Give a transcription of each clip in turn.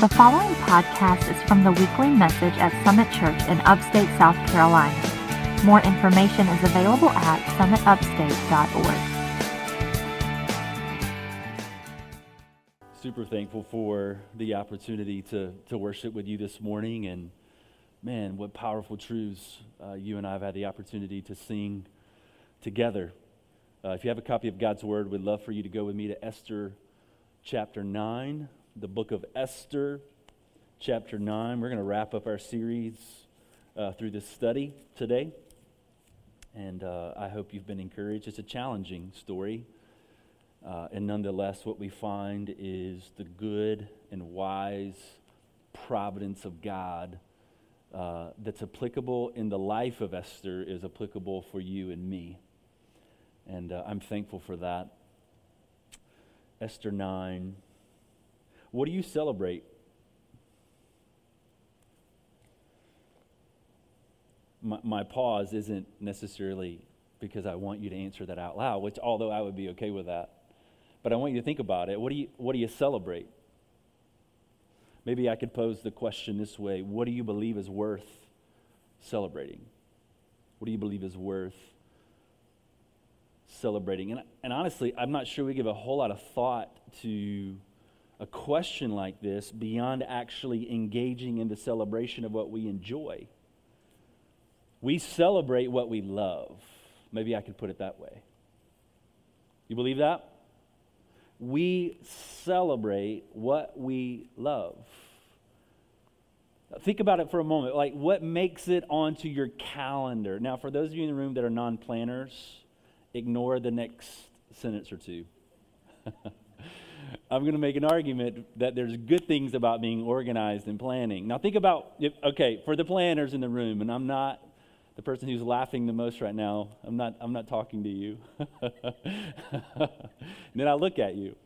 The following podcast is from the weekly message at Summit Church in upstate South Carolina. More information is available at summitupstate.org. Super thankful for the opportunity to worship with you this morning, and man, what powerful truths you and I have had the opportunity to sing together. If you have a copy of God's Word, we'd love for you to go with me to Esther chapter 9, the book of Esther chapter 9. We're going to wrap up our series through this study today, and I hope you've been encouraged. It's a challenging story. And nonetheless, what we find is the good and wise providence of God that's applicable in the life of Esther is applicable for you and me. And I'm thankful for that. Esther 9. What do you celebrate? My pause isn't necessarily because I want you to answer that out loud, which although I would be okay with that. But I want you to think about it. What do you celebrate? Maybe I could pose the question this way. What do you believe is worth celebrating? What do you believe is worth celebrating? And honestly, I'm not sure we give a whole lot of thought to a question like this beyond actually engaging in the celebration of what we enjoy. We celebrate what we love. Maybe I could put it that way. You believe that? We celebrate what we love. Think about it for a moment. Like, what makes it onto your calendar? Now, for those of you in the room that are non-planners, ignore the next sentence or two. I'm going to make an argument that there's good things about being organized and planning. Now, think about, for the planners in the room, and I'm not the person who's laughing the most right now. I'm not talking to you. And then I look at you.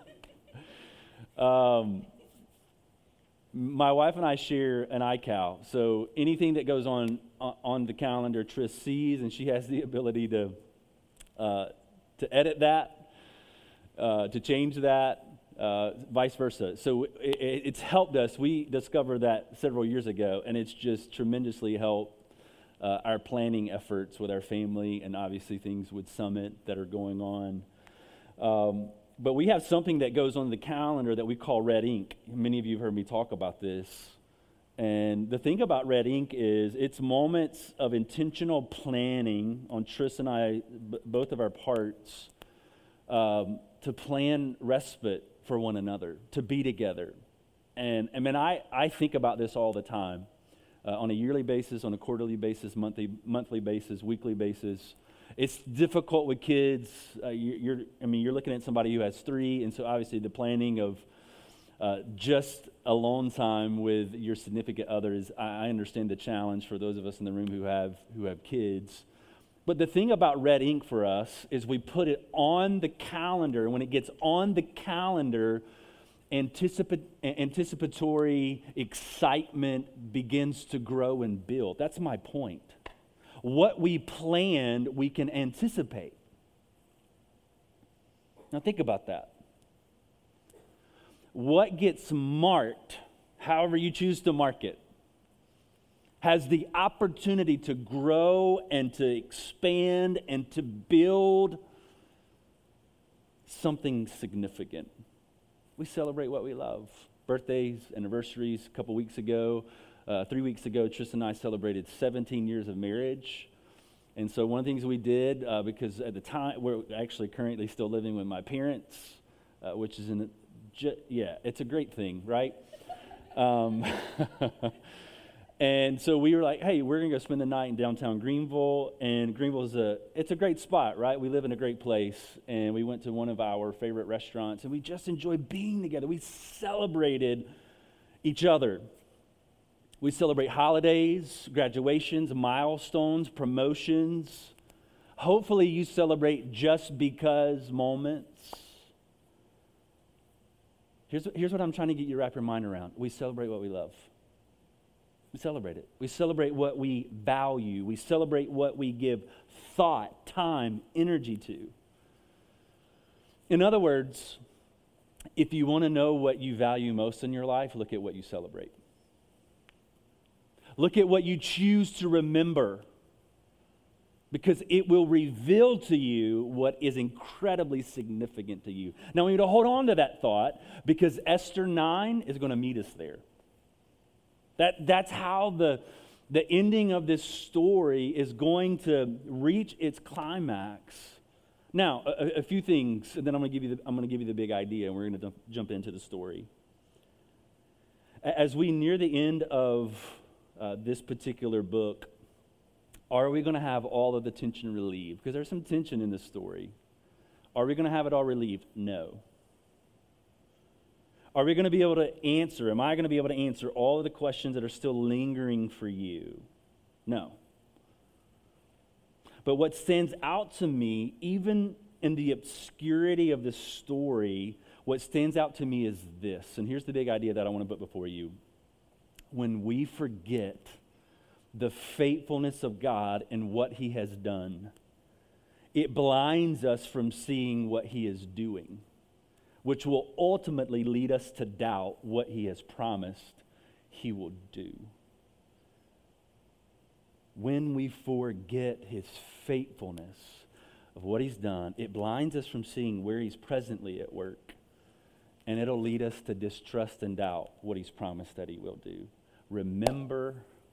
My wife and I share an iCal, so anything that goes on the calendar, Trish sees, and she has the ability to edit that, to change that, vice versa. So it's helped us. We discovered that several years ago, and it's just tremendously helped our planning efforts with our family, and obviously things with Summit that are going on. But we have something that goes on the calendar that we call red ink. Many of you have heard me talk about this. And the thing about red ink is it's moments of intentional planning on Tris and I, both of our parts, to plan respite for one another, to be together. And I mean, I think about this all the time. On a yearly basis, on a quarterly basis, monthly basis, weekly basis. It's difficult with kids. You're looking at somebody who has 3, and so obviously the planning of just alone time with your significant other is, I understand the challenge for those of us in the room who have kids. But the thing about red ink for us is we put it on the calendar, and when it gets on the calendar, anticipatory excitement begins to grow and build. That's my point. What we planned, we can anticipate. Now think about that. What gets marked, however you choose to mark it, has the opportunity to grow and to expand and to build something significant. We celebrate what we love. Birthdays, anniversaries. A couple weeks ago, 3 weeks ago, Tristan and I celebrated 17 years of marriage. And so one of the things we did, because at the time, we're actually currently still living with my parents, which is it's a great thing, right? And so we were like, hey, we're going to go spend the night in downtown Greenville. And Greenville it's a great spot, right? We live in a great place. And we went to one of our favorite restaurants, and we just enjoyed being together. We celebrated each other. We celebrate holidays, graduations, milestones, promotions. Hopefully you celebrate just because moments. Here's what I'm trying to get you to wrap your mind around. We celebrate what we love. We celebrate it. We celebrate what we value. We celebrate what we give thought, time, energy to. In other words, If you want to know what you value most in your life, look at what you celebrate. Look at what you choose to remember, because it will reveal to you what is incredibly significant to you. Now, we need to hold on to that thought, because Esther 9 is going to meet us there. That's how the ending of this story is going to reach its climax. Now, a few things, and then I'm going to give you the big idea, and we're going to jump into the story. As we near the end of this particular book, are we going to have all of the tension relieved? Because there's some tension in this story. Are we going to have it all relieved? No. Are we going to be able to answer? Am I going to be able to answer all of the questions that are still lingering for you? No. But what stands out to me, even in the obscurity of this story, what stands out to me is this. And here's the big idea that I want to put before you. When we forget the faithfulness of God and what He has done, it blinds us from seeing what He is doing, which will ultimately lead us to doubt what He has promised He will do. When we forget His faithfulness of what He's done, it blinds us from seeing where He's presently at work, and it'll lead us to distrust and doubt what He's promised that He will do. Remember.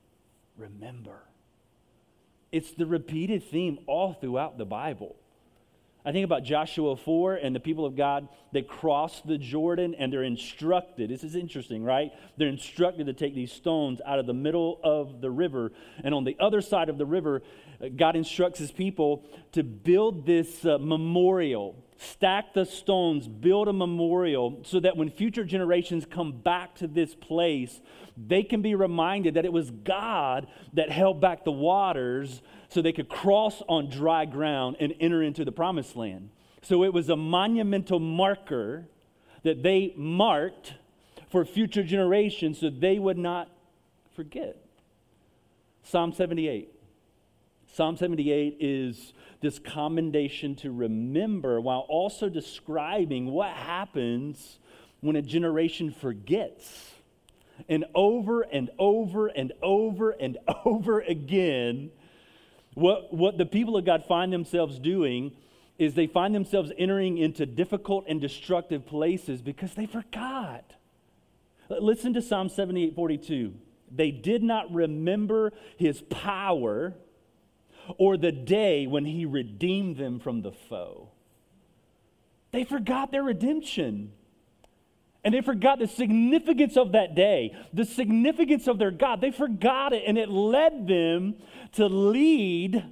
It's the repeated theme all throughout the Bible. I think about Joshua 4 and the people of God, they cross the Jordan and they're instructed. This is interesting, right? They're instructed to take these stones out of the middle of the river. And on the other side of the river, God instructs His people to build this memorial. Stack the stones, build a memorial so that when future generations come back to this place, they can be reminded that it was God that held back the waters so they could cross on dry ground and enter into the promised land. So it was a monumental marker that they marked for future generations so they would not forget. Psalm 78. Psalm 78 is this commendation to remember while also describing what happens when a generation forgets. And over and over and over and over again, what the people of God find themselves doing is they find themselves entering into difficult and destructive places because they forgot. Listen to Psalm 78:42. They did not remember His power or the day when He redeemed them from the foe. They forgot their redemption. And they forgot the significance of that day, the significance of their God. They forgot it, and it led them to lead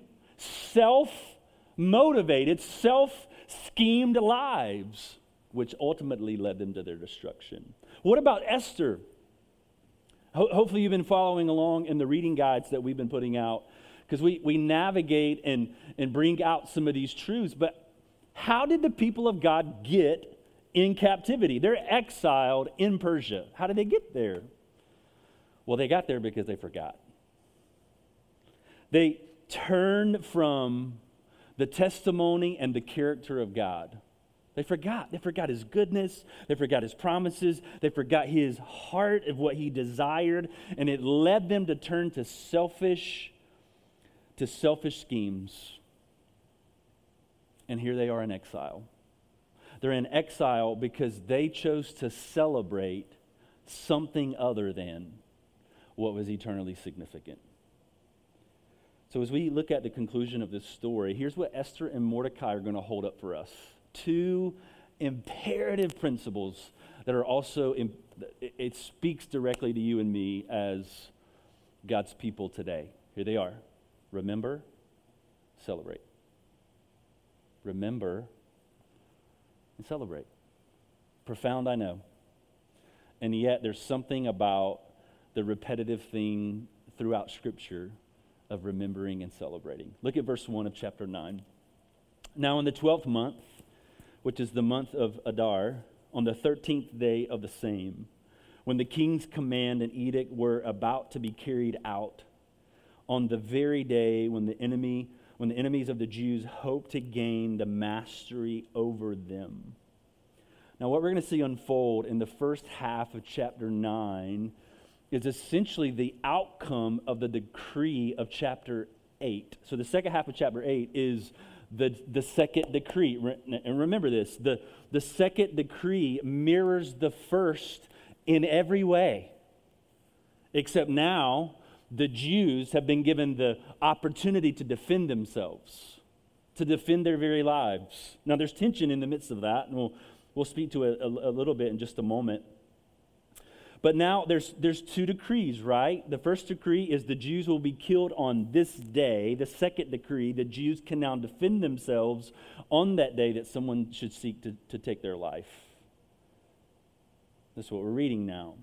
self-motivated, self-schemed lives, which ultimately led them to their destruction. What about Esther? Hopefully you've been following along in the reading guides that we've been putting out, because we navigate and bring out some of these truths. But how did the people of God get in captivity? They're exiled in Persia. How did they get there? Well, they got there because they forgot. They turned from the testimony and the character of God. They forgot. They forgot His goodness. They forgot His promises. They forgot His heart of what He desired. And it led them to turn to selfish schemes. And here they are in exile. They're in exile because they chose to celebrate something other than what was eternally significant. So as we look at the conclusion of this story, here's what Esther and Mordecai are going to hold up for us. Two imperative principles that are also, it speaks directly to you and me as God's people today. Here they are. Remember, celebrate. Remember, and celebrate. Profound, I know. And yet there's something about the repetitive thing throughout Scripture of remembering and celebrating. Look at verse 1 of chapter 9. Now in the 12th month, which is the month of Adar, on the 13th day of the same, when the king's command and edict were about to be carried out, on the very day when the enemies of the Jews hoped to gain the mastery over them. Now, what we're going to see unfold in the first half of chapter 9 is essentially the outcome of the decree of chapter 8. So the second half of chapter 8 is the second decree. And remember this, the second decree mirrors the first in every way. Except now, the Jews have been given the opportunity to defend themselves, to defend their very lives. Now, there's tension in the midst of that, and we'll speak to it a little bit in just a moment. But now there's two decrees, right? The first decree is the Jews will be killed on this day. The second decree, the Jews can now defend themselves on that day that someone should seek to take their life. That's what we're reading now.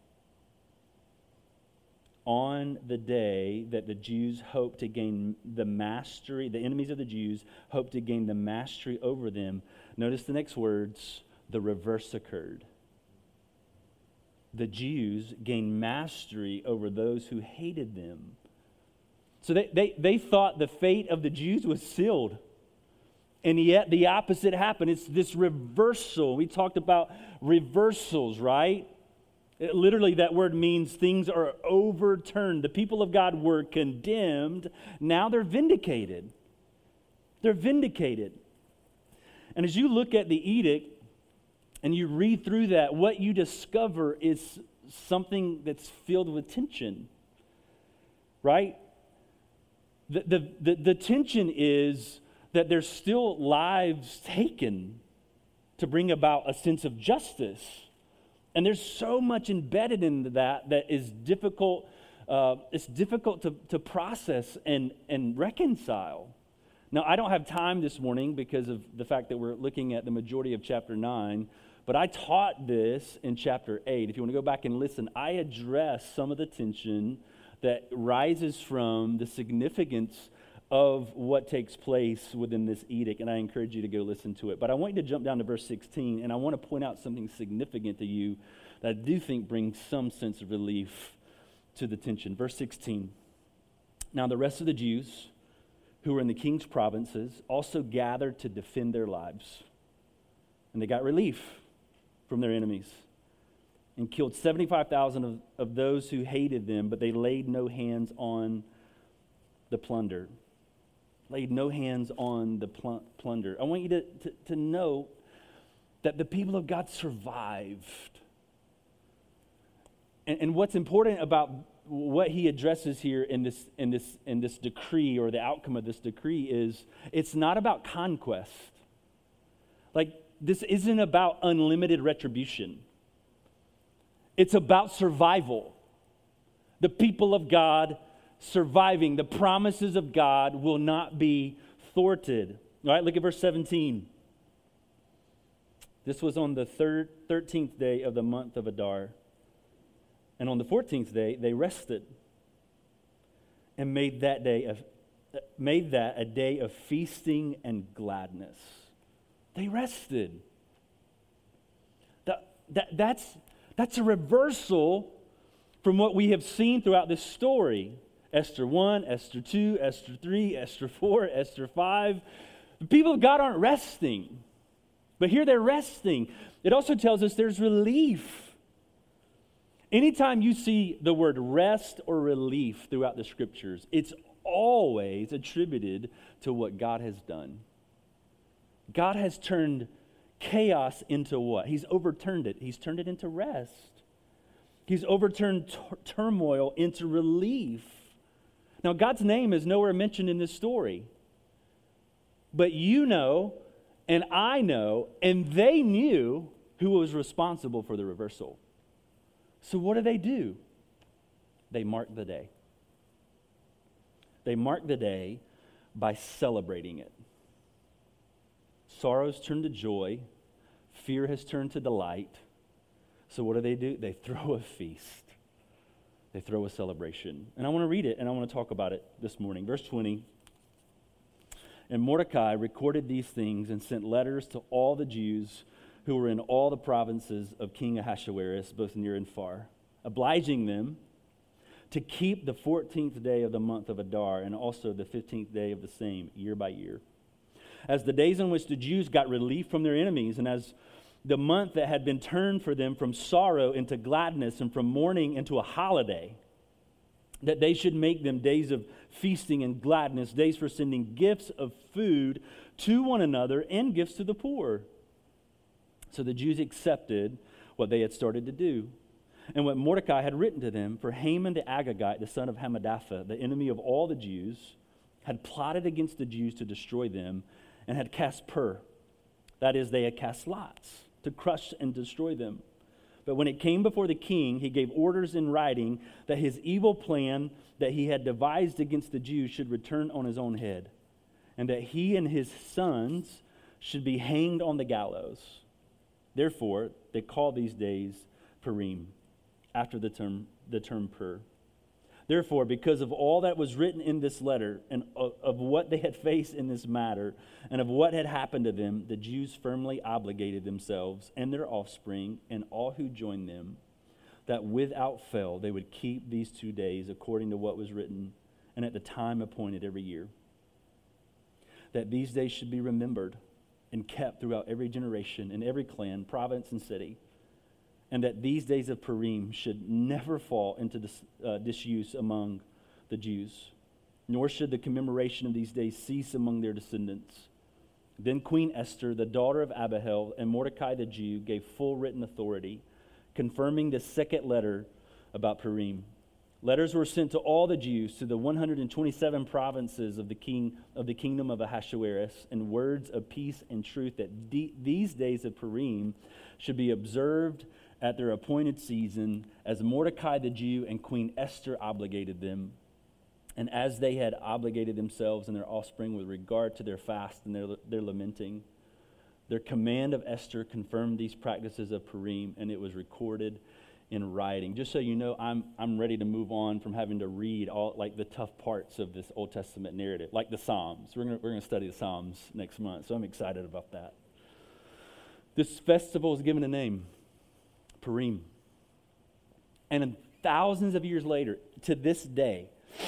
On the day that the Jews hope to gain the mastery, the enemies of the Jews hope to gain the mastery over them, notice the next words, the reverse occurred. The Jews gained mastery over those who hated them. So they thought the fate of the Jews was sealed. And yet the opposite happened. It's this reversal. We talked about reversals, right? Literally, that word means things are overturned. The people of God were condemned. Now they're vindicated. They're vindicated. And as you look at the edict and you read through that, what you discover is something that's filled with tension, right? The tension is that there's still lives taken to bring about a sense of justice. And there's so much embedded into that is difficult. It's difficult to process and reconcile. Now, I don't have time this morning because of the fact that we're looking at the majority of chapter 9, but I taught this in chapter 8. If you want to go back and listen, I address some of the tension that rises from the significance of what takes place within this edict, and I encourage you to go listen to it. But I want you to jump down to verse 16, and I want to point out something significant to you that I do think brings some sense of relief to the tension. Verse 16, now the rest of the Jews who were in the king's provinces also gathered to defend their lives, and they got relief from their enemies and killed 75,000 of those who hated them, but they laid no hands on the plunder. Laid no hands on the plunder. I want you to know that the people of God survived. And what's important about what he addresses here in this decree, or the outcome of this decree, is it's not about conquest. Like, this isn't about unlimited retribution. It's about survival. The people of God surviving. The promises of God will not be thwarted. All right, look at verse 17. This was on the 13th day of the month of Adar. And on the 14th day, they rested and made that a day of feasting and gladness. They rested. That's a reversal from what we have seen throughout this story. Esther 1, Esther 2, Esther 3, Esther 4, Esther 5. The people of God aren't resting. But here they're resting. It also tells us there's relief. Anytime you see the word rest or relief throughout the scriptures, it's always attributed to what God has done. God has turned chaos into what? He's overturned it. He's turned it into rest. He's overturned turmoil into relief. Now, God's name is nowhere mentioned in this story. But you know, and I know, and they knew who was responsible for the reversal. So what do? They mark the day. They mark the day by celebrating it. Sorrow's turned to joy. Fear has turned to delight. So what do? They throw a feast. They throw a celebration. And I want to read it, and I want to talk about it this morning. Verse 20. And Mordecai recorded these things and sent letters to all the Jews who were in all the provinces of King Ahasuerus, both near and far, obliging them to keep the 14th day of the month of Adar and also the 15th day of the same, year by year, as the days in which the Jews got relief from their enemies, and as the month that had been turned for them from sorrow into gladness and from mourning into a holiday, that they should make them days of feasting and gladness, days for sending gifts of food to one another and gifts to the poor. So the Jews accepted what they had started to do and what Mordecai had written to them. For Haman the Agagite, the son of Hammedatha, the enemy of all the Jews, had plotted against the Jews to destroy them and had cast pur. That is, they had cast lots to crush and destroy them. But when it came before the king, he gave orders in writing that his evil plan that he had devised against the Jews should return on his own head, and that he and his sons should be hanged on the gallows. Therefore, they call these days Purim, after the term Pur. Therefore, because of all that was written in this letter and of what they had faced in this matter and of what had happened to them, the Jews firmly obligated themselves and their offspring and all who joined them that without fail they would keep these 2 days according to what was written and at the time appointed every year, that these days should be remembered and kept throughout every generation in every clan, province, and city, and that these days of Purim should never fall into disuse among the Jews, nor should the commemoration of these days cease among their descendants. Then Queen Esther, the daughter of Abihail, and Mordecai the Jew gave full written authority, confirming the second letter about Purim. Letters were sent to all the Jews, to the 127 provinces of the kingdom of Ahasuerus, and words of peace and truth that these days of Purim should be observed at their appointed season, as Mordecai the Jew and Queen Esther obligated them, and as they had obligated themselves and their offspring with regard to their fast and their lamenting. Their command of Esther confirmed these practices of Purim, and it was recorded in writing. Just so you know, I'm ready to move on from having to read all like the tough parts of this Old Testament narrative, like the Psalms. We're gonna study the Psalms next month, so I'm excited about that. This festival is given a name, Purim. And thousands of years later, to this day,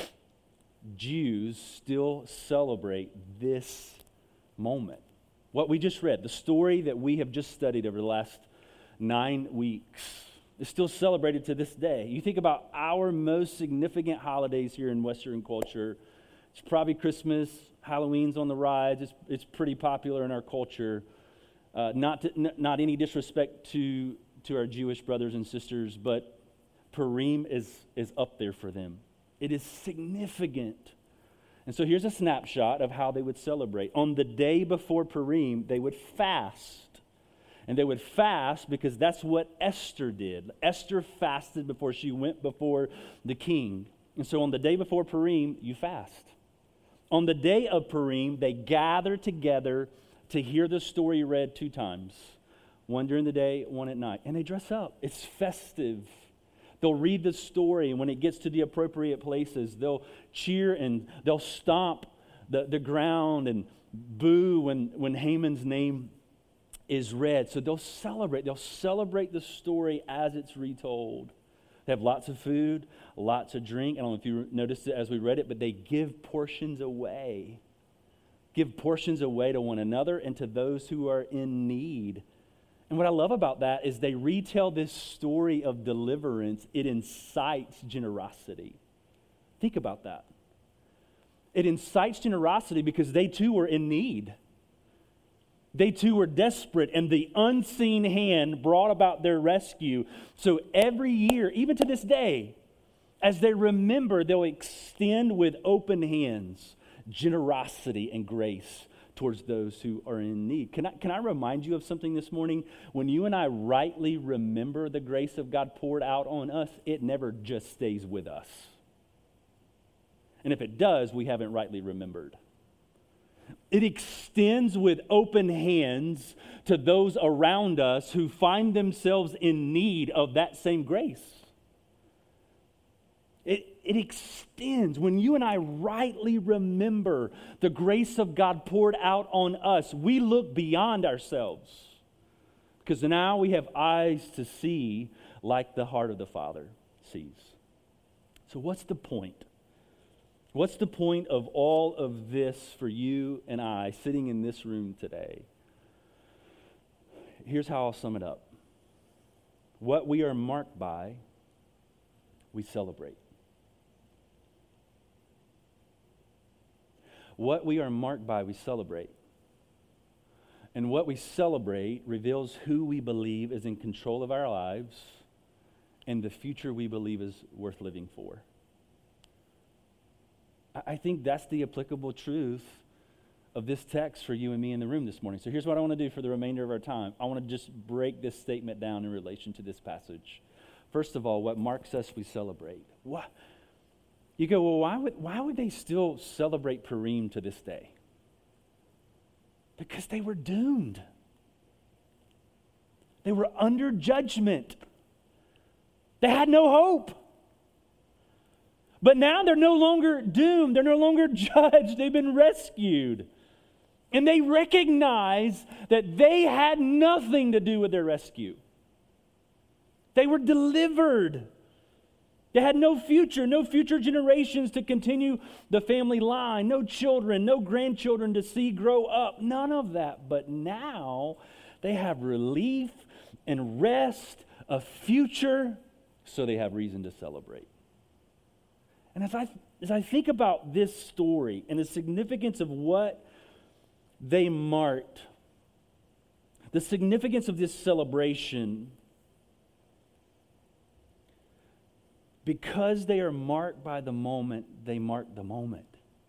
Jews still celebrate this moment. What we just read, the story that we have just studied over the last 9 weeks, is still celebrated to this day. You think about our most significant holidays here in Western culture, it's probably Christmas, Halloween's on the rise, it's pretty popular in our culture. Not any disrespect to our Jewish brothers and sisters, but Purim is up there for them. It is significant. And so here's a snapshot of how they would celebrate. On the day before Purim, they would fast. And they would fast because that's what Esther did. Esther fasted before she went before the king. And so on the day before Purim, you fast. On the day of Purim, they gather together to hear the story read 2 times. One during the day, one at night. And they dress up. It's festive. They'll read the story, and when it gets to the appropriate places, they'll cheer and they'll stomp the ground and boo when Haman's name is read. So they'll celebrate. They'll celebrate the story as it's retold. They have lots of food, lots of drink. I don't know if you noticed it as we read it, but they give portions away. Give portions away to one another and to those who are in need. And what I love about that is they retell this story of deliverance. It incites generosity. Think about that. It incites generosity because they too were in need. They too were desperate, and the unseen hand brought about their rescue. So every year, even to this day, as they remember, they'll extend with open hands generosity and grace towards those who are in need. Can I remind you of something this morning? When you and I rightly remember the grace of God poured out on us, it never just stays with us. And if it does, we haven't rightly remembered. It extends with open hands to those around us who find themselves in need of that same grace. It extends. When you and I rightly remember the grace of God poured out on us, we look beyond ourselves because now we have eyes to see like the heart of the Father sees. So what's the point? What's the point of all of this for you and I sitting in this room today? Here's how I'll sum it up. What we are marked by, we celebrate. What we are marked by, we celebrate. And what we celebrate reveals who we believe is in control of our lives and the future we believe is worth living for. I think that's the applicable truth of this text for you and me in the room this morning. So here's what I want to do for the remainder of our time. I want to just break this statement down in relation to this passage. First of all, what marks us, we celebrate. What? You go, well, why would they still celebrate Purim to this day? Because they were doomed. They were under judgment. They had no hope. But now they're no longer doomed. They're no longer judged. They've been rescued. And they recognize that they had nothing to do with their rescue. They were delivered. They had no future generations to continue the family line, no children, no grandchildren to see grow up, none of that. But now they have relief and rest, a future, so they have reason to celebrate. And as I think about this story and the significance of what they marked, the significance of this celebration, because they are marked by the moment, they mark the moment.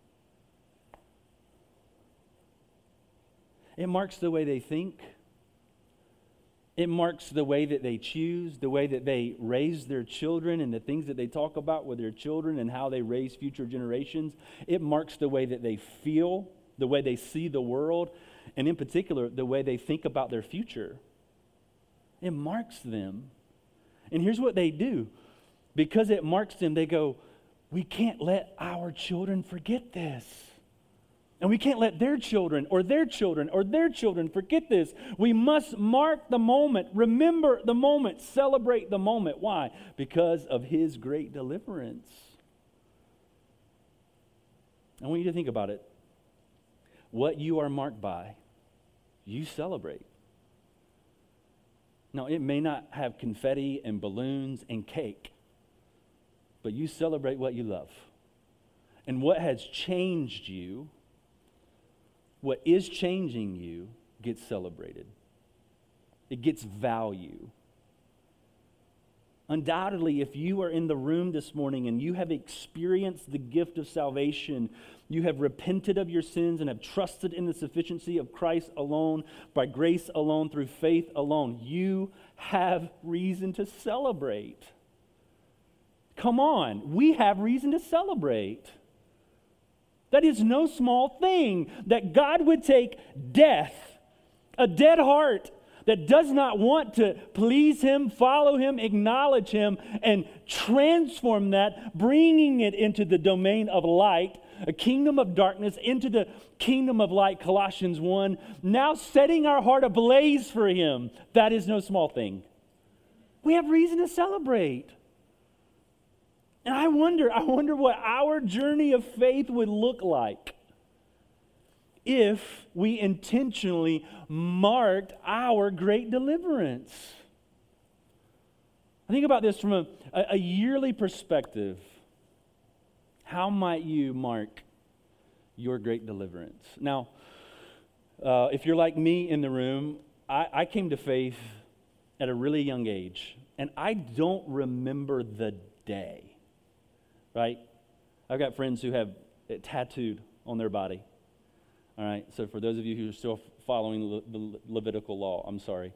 It marks the way they think. It marks the way that they choose, the way that they raise their children and the things that they talk about with their children and how they raise future generations. It marks the way that they feel, the way they see the world, and in particular, the way they think about their future. It marks them. And here's what they do. Because it marks them, they go, we can't let our children forget this. And we can't let their children or their children or their children forget this. We must mark the moment, remember the moment, celebrate the moment. Why? Because of His great deliverance. I want you to think about it. What you are marked by, you celebrate. Now, it may not have confetti and balloons and cake, but you celebrate what you love. And what has changed you, what is changing you, gets celebrated. It gets value. Undoubtedly, if you are in the room this morning and you have experienced the gift of salvation, you have repented of your sins and have trusted in the sufficiency of Christ alone, by grace alone, through faith alone, you have reason to celebrate. Come on, we have reason to celebrate. That is no small thing that God would take death, a dead heart that does not want to please Him, follow Him, acknowledge Him, and transform that, bringing it into the domain of light, a kingdom of darkness into the kingdom of light, Colossians 1, now setting our heart ablaze for Him. That is no small thing. We have reason to celebrate. And I wonder what our journey of faith would look like if we intentionally marked our great deliverance. I think about this from a yearly perspective. How might you mark your great deliverance? Now, if you're like me in the room, I came to faith at a really young age, and I don't remember the day. Right? I've got friends who have it tattooed on their body. All right? So for those of you who are still following the Levitical law, I'm sorry.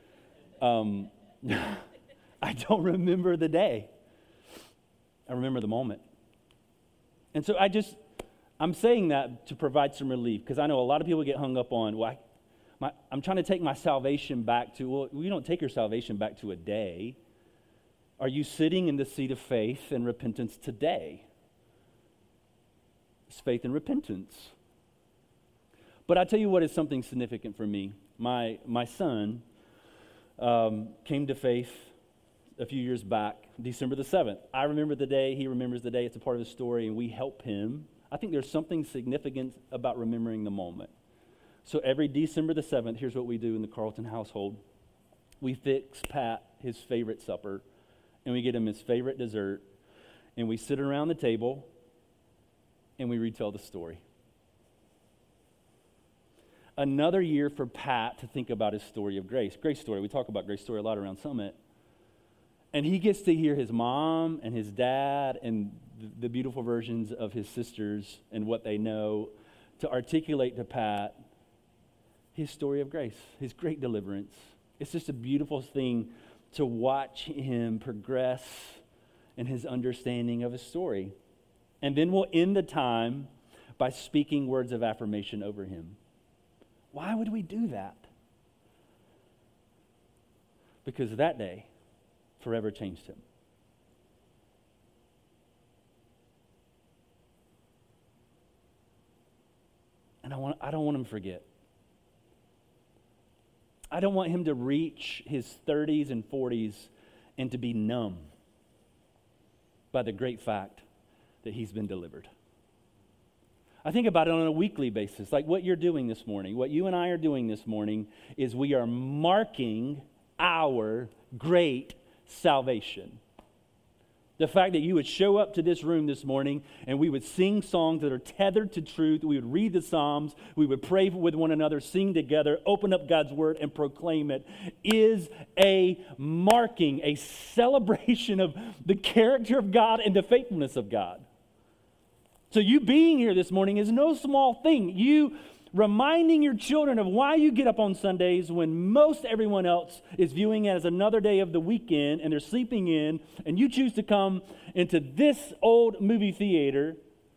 I don't remember the day. I remember the moment. And so I'm saying that to provide some relief, because I know a lot of people get hung up on, I'm trying to take my salvation back to, well, you don't take your salvation back to a day. Are you sitting in the seat of faith and repentance today? It's faith and repentance. But I tell you what is something significant for me. My son came to faith a few years back, December the 7th. I remember the day, he remembers the day, it's a part of the story, and we help him. I think there's something significant about remembering the moment. So every December the 7th, here's what we do in the Carlton household. we fix Pat his favorite supper, and we get him his favorite dessert, and we sit around the table, and we retell the story. Another year for Pat to think about his story of grace. Grace story. We talk about Grace story a lot around Summit. And he gets to hear his mom and his dad and the beautiful versions of his sisters and what they know to articulate to Pat his story of grace, his great deliverance. It's just a beautiful thing to watch him progress in his understanding of his story. And then we'll end the time by speaking words of affirmation over him. Why would we do that? Because that day forever changed him. And I don't want him to forget. I don't want him to reach his 30s and 40s and to be numb by the great fact that he's been delivered. I think about it on a weekly basis, like what you're doing this morning. What you and I are doing this morning is we are marking our great salvation. The fact that you would show up to this room this morning and we would sing songs that are tethered to truth, we would read the Psalms, we would pray with one another, sing together, open up God's Word and proclaim it, is a marking, a celebration of the character of God and the faithfulness of God. So you being here this morning is no small thing. You reminding your children of why you get up on Sundays when most everyone else is viewing it as another day of the weekend and they're sleeping in, and you choose to come into this old movie theater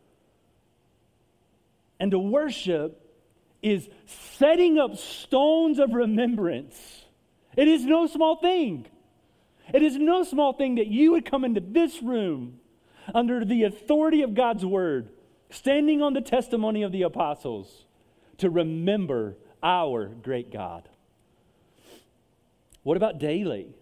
and to worship is setting up stones of remembrance. It is no small thing. It is no small thing that you would come into this room under the authority of God's Word, standing on the testimony of the apostles, to remember our great God. What about daily?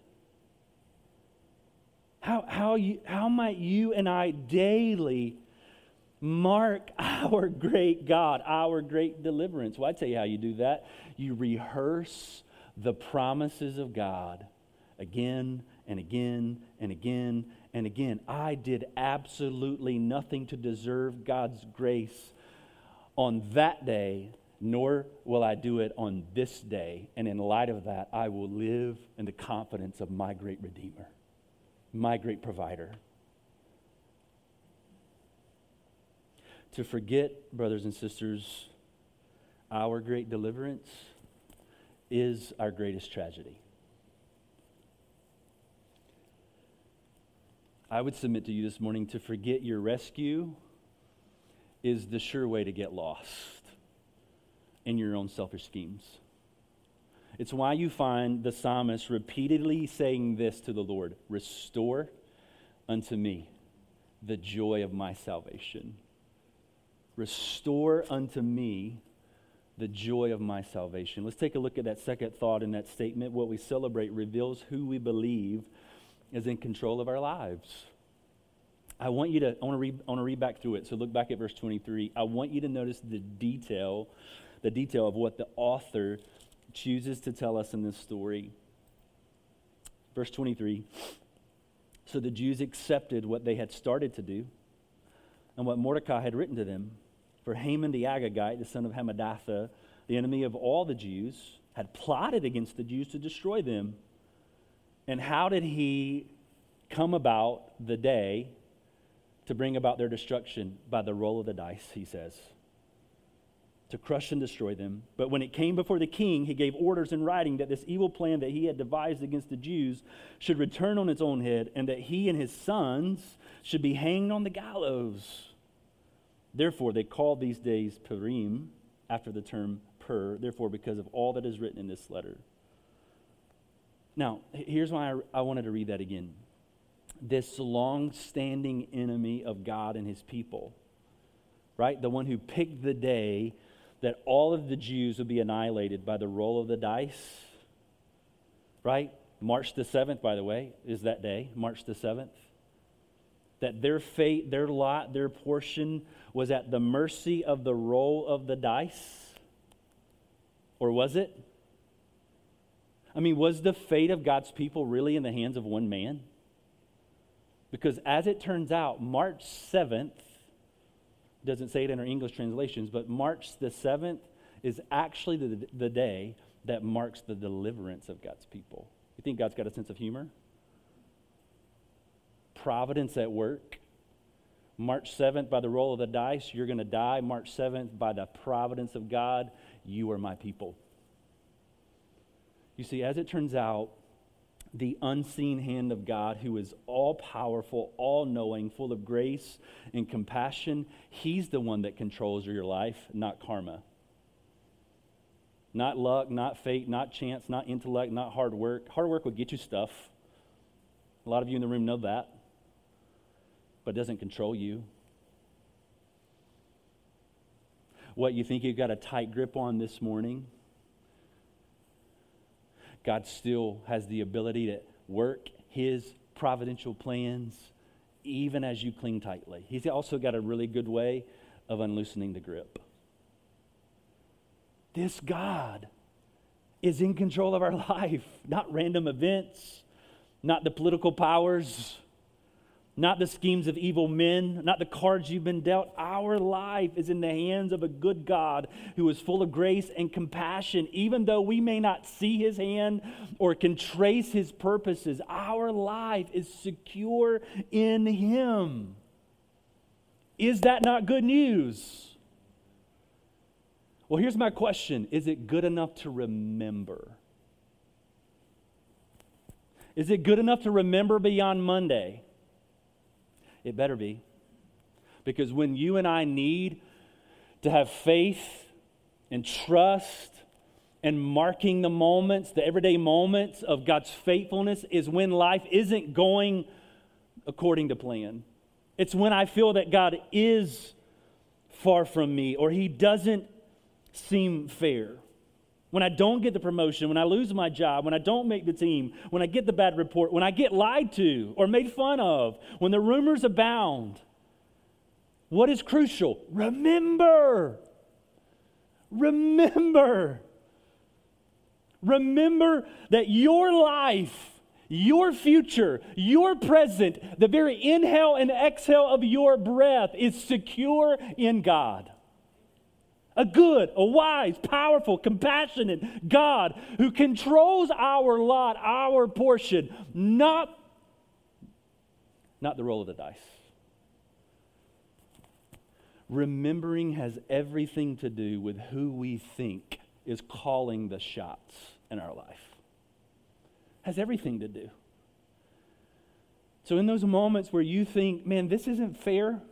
How might you and I daily mark our great God, our great deliverance? Well, I'd tell you how you do that. You rehearse the promises of God again and again and again and again. I did absolutely nothing to deserve God's grace on that day, nor will I do it on this day. And in light of that, I will live in the confidence of my great Redeemer, my great provider. To forget, brothers and sisters, our great deliverance is our greatest tragedy. I would submit to you this morning, to forget your rescue is the sure way to get lost in your own selfish schemes. It's why you find the psalmist repeatedly saying this to the Lord: restore unto me the joy of my salvation. Restore unto me the joy of my salvation. Let's take a look at that second thought in that statement. What we celebrate reveals who we believe is in control of our lives. I want to read back through it. So look back at verse 23. I want you to notice the detail of what the author chooses to tell us in this story. Verse 23. So the Jews accepted what they had started to do and what Mordecai had written to them. For Haman the Agagite, the son of Hammedatha, the enemy of all the Jews, had plotted against the Jews to destroy them. And how did he come about the day to bring about their destruction? By the roll of the dice, he says, to crush and destroy them. But when it came before the king, he gave orders in writing that this evil plan that he had devised against the Jews should return on its own head, and that he and his sons should be hanged on the gallows. Therefore, they called these days Purim, after the term Pur, therefore because of all that is written in this letter. Now, here's why I wanted to read that again. This long-standing enemy of God and his people, right? The one who picked the day that all of the Jews would be annihilated by the roll of the dice, right? March the 7th, by the way, is that day, March the 7th. That their fate, their lot, their portion was at the mercy of the roll of the dice? Or was it? I mean, was the fate of God's people really in the hands of one man? Because as it turns out, March 7th, doesn't say it in our English translations, but March the 7th is actually the day that marks the deliverance of God's people. You think God's got a sense of humor? Providence at work. March 7th, by the roll of the dice, you're going to die. March 7th, by the providence of God, you are my people. You see, as it turns out, the unseen hand of God, who is all-powerful, all-knowing, full of grace and compassion, he's the one that controls your life, not karma. Not luck, not fate, not chance, not intellect, not hard work. Hard work will get you stuff. A lot of you in the room know that. But it doesn't control you. What you think you've got a tight grip on this morning, God still has the ability to work his providential plans even as you cling tightly. He's also got a really good way of unloosening the grip. This God is in control of our life, not random events, not the political powers, not the schemes of evil men, not the cards you've been dealt. Our life is in the hands of a good God who is full of grace and compassion. Even though we may not see his hand or can trace his purposes, our life is secure in him. Is that not good news? Well, here's my question. Is it good enough to remember? Is it good enough to remember beyond Monday? It better be. Because when you and I need to have faith and trust and marking the moments, the everyday moments of God's faithfulness, is when life isn't going according to plan. It's when I feel that God is far from me or he doesn't seem fair. When I don't get the promotion, when I lose my job, when I don't make the team, when I get the bad report, when I get lied to or made fun of, when the rumors abound, what is crucial? Remember. Remember. Remember that your life, your future, your present, the very inhale and exhale of your breath is secure in God. A good, a wise, powerful, compassionate God who controls our lot, our portion, not the roll of the dice. Remembering has everything to do with who we think is calling the shots in our life. Has everything to do. So in those moments where you think, man, this isn't fair,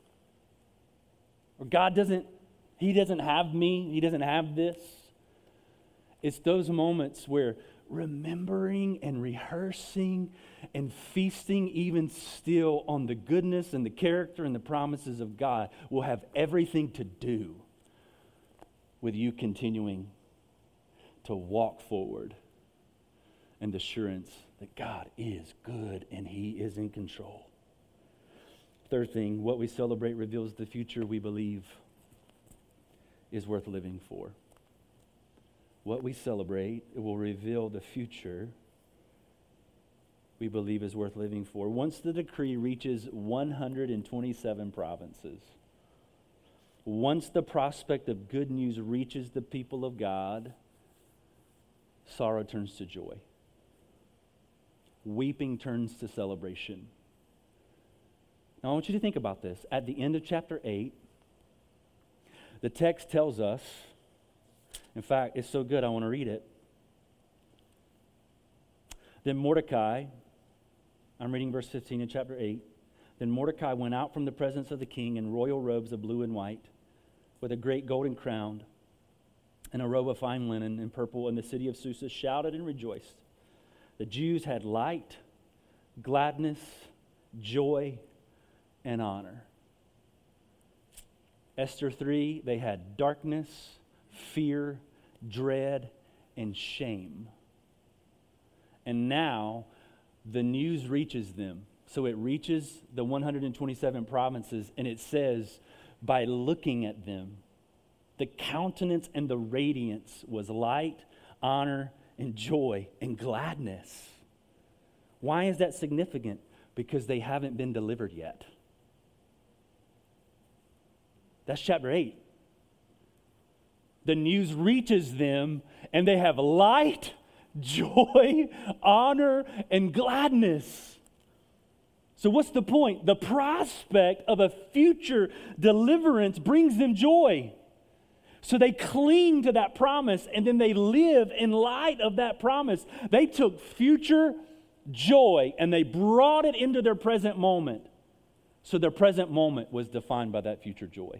or God doesn't have me, he doesn't have this. It's those moments where remembering and rehearsing and feasting even still on the goodness and the character and the promises of God will have everything to do with you continuing to walk forward in the assurance that God is good and he is in control. Third thing, what we celebrate reveals the future we believe is worth living for. What we celebrate, it will reveal the future we believe is worth living for. Once the decree reaches 127 provinces, once the prospect of good news reaches the people of God, sorrow turns to joy. Weeping turns to celebration. Now I want you to think about this. At the end of chapter 8, the text tells us, in fact, it's so good I want to read it. Then Mordecai, I'm reading verse 15 in chapter 8. Then Mordecai went out from the presence of the king in royal robes of blue and white, with a great golden crown and a robe of fine linen and purple, and the city of Susa shouted and rejoiced. The Jews had light, gladness, joy, and honor. Esther 3, they had darkness, fear, dread, and shame. And now the news reaches them. So it reaches the 127 provinces, and it says, by looking at them, the countenance and the radiance was light, honor, and joy and gladness. Why is that significant? Because they haven't been delivered yet. That's chapter 8. The news reaches them, and they have light, joy, honor, and gladness. So what's the point? The prospect of a future deliverance brings them joy. So they cling to that promise, and then they live in light of that promise. They took future joy, and they brought it into their present moment. So their present moment was defined by that future joy.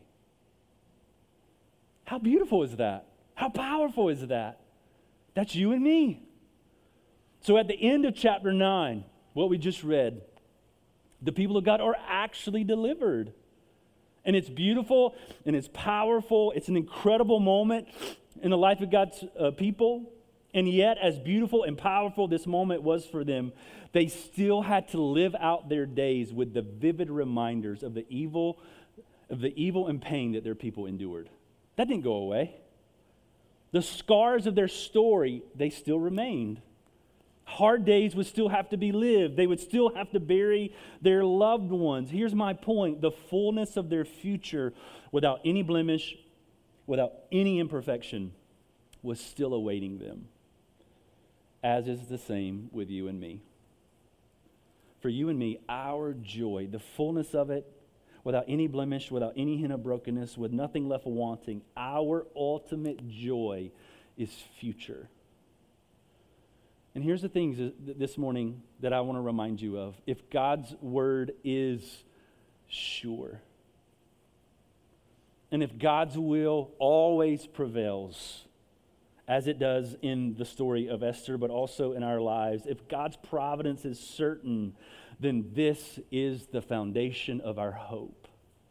How beautiful is that? How powerful is that? That's you and me. So at the end of chapter 9, what we just read, the people of God are actually delivered. And it's beautiful and it's powerful. It's an incredible moment in the life of God's people. And yet, as beautiful and powerful this moment was for them, they still had to live out their days with the vivid reminders of the evil and pain that their people endured. That didn't go away. The scars of their story, they still remained. Hard days would still have to be lived. They would still have to bury their loved ones. Here's my point. The fullness of their future, without any blemish, without any imperfection, was still awaiting them. As is the same with you and me. For you and me, our joy, the fullness of it, without any blemish, without any hint of brokenness, with nothing left wanting, our ultimate joy is future. And here's the things this morning that I want to remind you of. If God's word is sure, and if God's will always prevails, as it does in the story of Esther, but also in our lives, if God's providence is certain, then this is the foundation of our hope.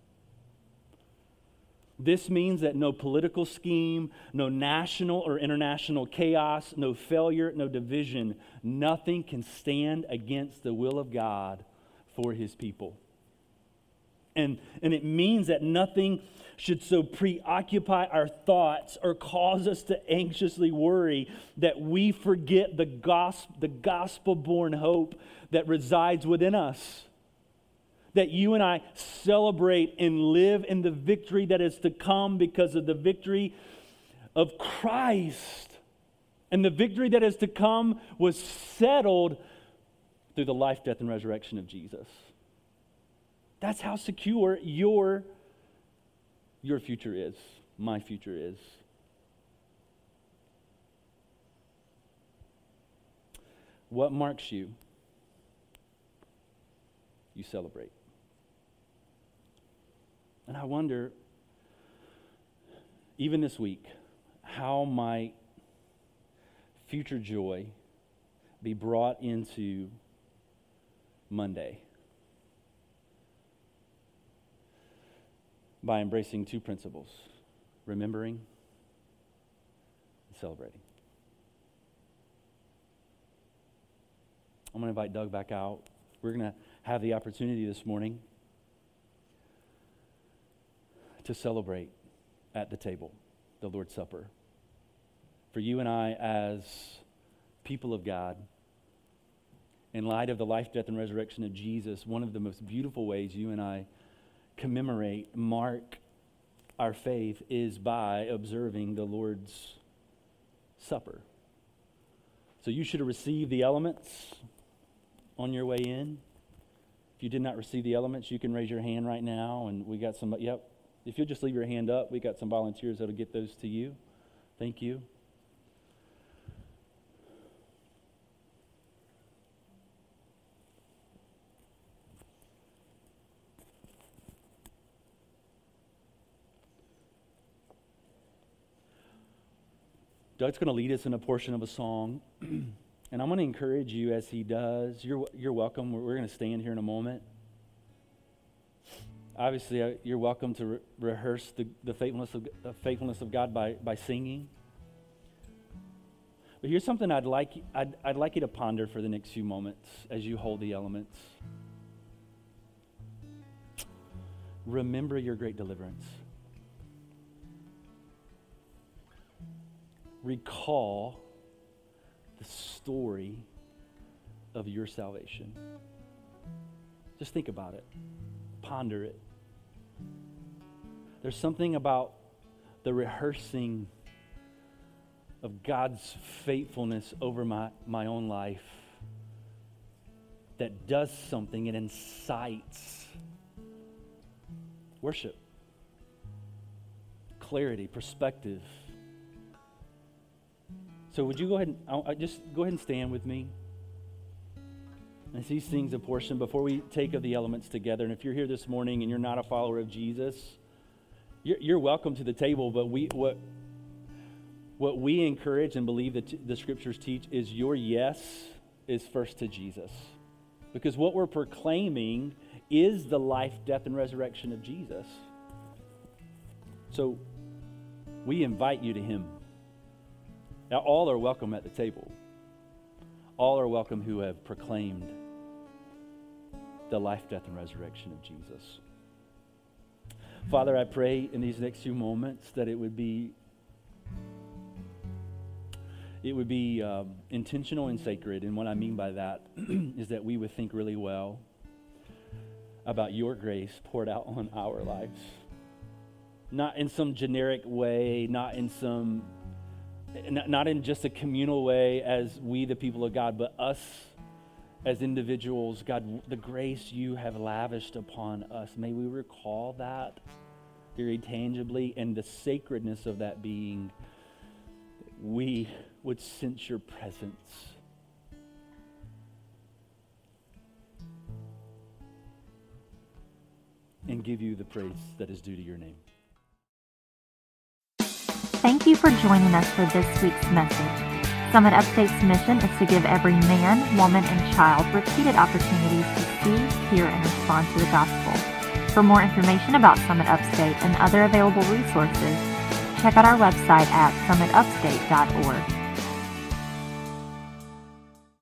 This means that no political scheme, no national or international chaos, no failure, no division, nothing can stand against the will of God for his people. And it means that nothing should so preoccupy our thoughts or cause us to anxiously worry that we forget the gospel-born hope that resides within us. That you and I celebrate and live in the victory that is to come because of the victory of Christ. And the victory that is to come was settled through the life, death, and resurrection of Jesus. That's how secure your future is, my future is. What marks you? You celebrate. And I wonder, even this week, how might future joy be brought into Monday? By embracing two principles: remembering and celebrating. I'm going to invite Doug back out. We're going to have the opportunity this morning to celebrate at the table, the Lord's Supper. For you and I, as people of God, in light of the life, death, and resurrection of Jesus, one of the most beautiful ways you and I commemorate, mark our faith is by observing the Lord's Supper. So you should have received the elements on your way in. If you did not receive the elements, you can raise your hand right now, and we got some. Yep. If you'll just leave your hand up, we got some volunteers that'll get those to you. Thank you. Doug's going to lead us in a portion of a song, and I'm going to encourage you as he does. You're welcome. We're going to stand here in a moment. Obviously, you're welcome to rehearse the faithfulness of God by singing. But here's something I'd like you to ponder for the next few moments as you hold the elements. Remember your great deliverance. Recall story of your salvation. Just think about it. Ponder it. There's something about the rehearsing of God's faithfulness over my own life that does something. It incites worship, clarity, perspective. So would you go ahead and just go ahead and stand with me? As he sings a portion before we take of the elements together. And if you're here this morning and you're not a follower of Jesus, you're welcome to the table. But what we encourage and believe that the scriptures teach is your yes is first to Jesus. Because what we're proclaiming is the life, death, and resurrection of Jesus. So we invite you to him. Now, all are welcome at the table. All are welcome who have proclaimed the life, death, and resurrection of Jesus. Father, I pray in these next few moments that it would be intentional and sacred. And what I mean by that is that we would think really well about your grace poured out on our lives. Not in some generic way, not in just a communal way as we, the people of God, but us as individuals. God, the grace you have lavished upon us, may we recall that very tangibly, and the sacredness of that being, we would sense your presence. And give you the praise that is due to your name. Thank you for joining us for this week's message. Summit Upstate's mission is to give every man, woman, and child repeated opportunities to see, hear, and respond to the gospel. For more information about Summit Upstate and other available resources, check out our website at summitupstate.org.